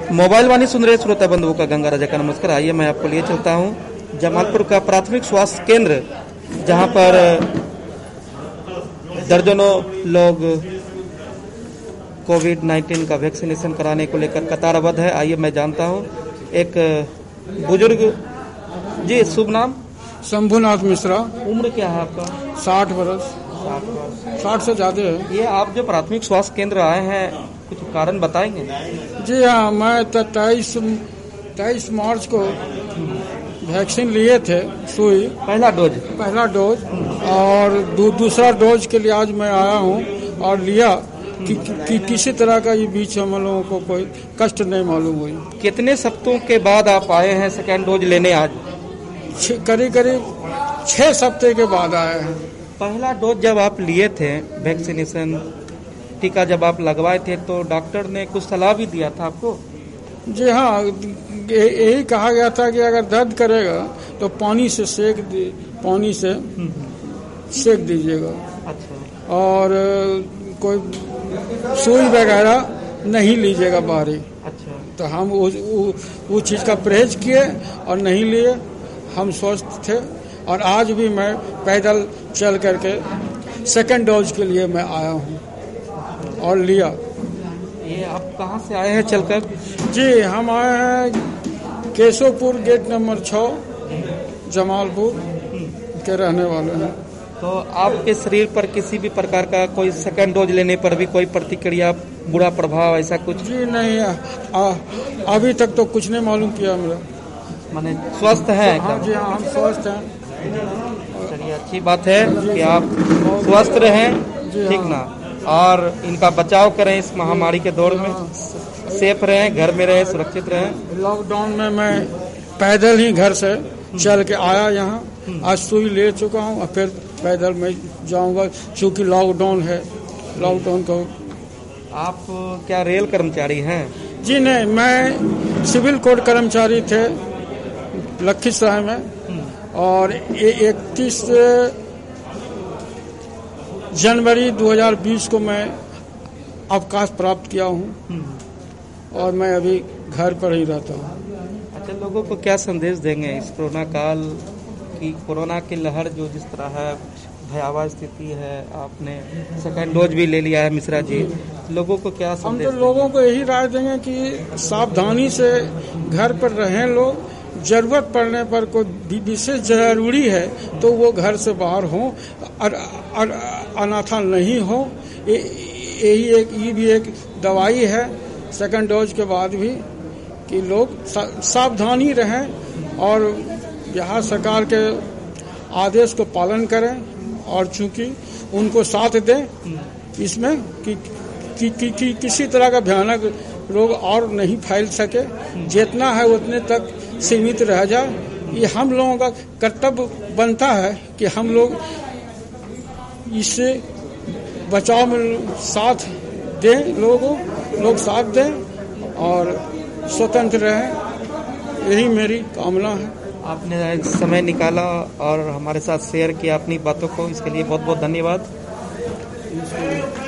Mobile वाणी सुन रहे श्रोता बंधुओं का गंगा राजा का नमस्कार। आइए मैं आपको लिए चलता हूँ जमालपुर का प्राथमिक स्वास्थ्य केंद्र, जहाँ पर दर्जनों लोग कोविड-19 का वैक्सीनेशन कराने को लेकर कतारबद्ध है। आइए मैं जानता हूँ एक बुजुर्ग जी, शुभ नाम? शंभुनाथ मिश्रा। उम्र क्या है आपका? 60 वर्ष। 60 से ज्यादा है। ये आप जो प्राथमिक स्वास्थ्य केंद्र आए हैं, कुछ कारण बताएंगे? जी हाँ, मैं 23 मार्च को वैक्सीन लिए थे, सुई पहला डोज और दूसरा डोज के लिए आज मैं आया हूँ और लिया कि किसी तरह का ये बीच हम लोगों को कोई कष्ट नहीं मालूम हुई। कितने सप्ताहों के बाद आप आए हैं सेकेंड डोज लेने? आज करीब 6 हफ्ते के बाद आए हैं। पहला डोज जब आप लिए थे, वैक्सीनेशन टीका जब आप लगवाए थे, तो डॉक्टर ने कुछ सलाह भी दिया था आपको? जी हाँ, यही कहा गया था कि अगर दर्द करेगा तो पानी से सेक दीजिएगा। अच्छा। और कोई सुई वगैरह नहीं लीजिएगा बाहरी। अच्छा। तो हम वो चीज का परहेज किए और नहीं लिए, हम स्वस्थ थे। और आज भी मैं पैदल चल करके सेकंड डोज के लिए मैं आया हूँ और लिया। ये आप कहाँ से आए हैं चलकर? जी, हम आए हैं केशवपुर गेट नंबर 6 जमालपुर के रहने वाले हैं। तो आपके शरीर पर किसी भी प्रकार का कोई सेकंड डोज लेने पर भी कोई प्रतिक्रिया, बुरा प्रभाव ऐसा कुछ? जी नहीं, अभी तक तो कुछ नहीं मालूम किया मेरा। माने स्वस्थ है? हाँ जी हाँ, हम स्वस्थ हैं। चलिए, अच्छी बात है कि आप स्वस्थ रहें, ठीक ना, और इनका बचाव करें इस महामारी के दौर में। सेफ रहें, घर में रहें, सुरक्षित रहें। लॉकडाउन में मैं पैदल ही घर से चल के आया यहाँ। आज सुई ले चुका हूँ और फिर पैदल मैं जाऊँगा, चूँकि लॉकडाउन है। लॉकडाउन को आप क्या रेल कर्मचारी हैं? जी नहीं, मैं सिविल कोर्ट कर्मचारी थे लखीसराय में, और 31 जनवरी 2020 को मैं अवकाश प्राप्त किया हूँ और मैं अभी घर पर ही रहता हूँ। अच्छा, लोगों को क्या संदेश देंगे इस कोरोना काल की? कोरोना की लहर जो जिस तरह है, भयावह स्थिति है, आपने सेकंड डोज भी ले लिया है मिश्रा जी, लोगों को क्या संदेश? हम तो लोगों को यही राय देंगे कि सावधानी से घर पर रहें लोग। जरूरत पड़ने पर कोई विशेष जरूरी है तो वो घर से बाहर हो और अनाथा नहीं हो। ये भी एक दवाई है सेकंड डोज के बाद भी, कि लोग सावधानी रहें और यहाँ सरकार के आदेश को पालन करें, और चूंकि उनको साथ दें इसमें कि किसी तरह का भयानक रोग और नहीं फैल सके, जितना है उतने तक सीमित रह जाए। ये हम लोगों का कर्तव्य बनता है कि हम लोग इससे बचाव में साथ दें, लोग साथ दें और स्वतंत्र रहें। यही मेरी कामना है। आपने समय निकाला और हमारे साथ शेयर किया अपनी बातों को, इसके लिए बहुत बहुत धन्यवाद।